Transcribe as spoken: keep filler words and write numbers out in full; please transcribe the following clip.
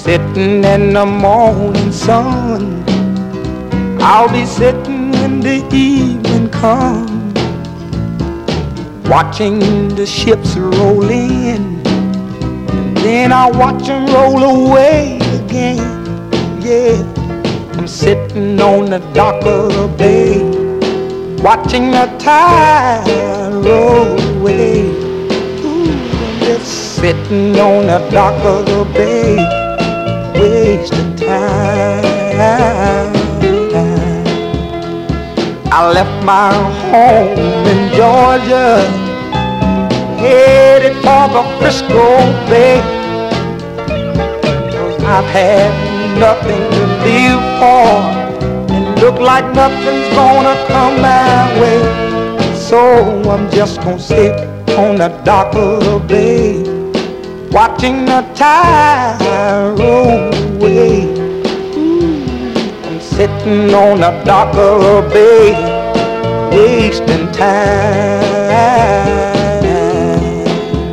sitting in the morning sun. I'll be sitting when the evening comes, watching the ships roll in, and then I'll watch them roll away again. Yeah, I'm sitting on the dock of the bay, watching the tide roll away. Ooh, I'm just sitting on the dock of the bay, wasting time. I left my home in Georgia, headed for the Frisco Bay, 'cause I've had nothing to live for, and look like nothing's gonna come my way. So I'm just gonna sit on the dock of the bay, watching the tide roll away. Sitting on the dock of the bay, wasting time.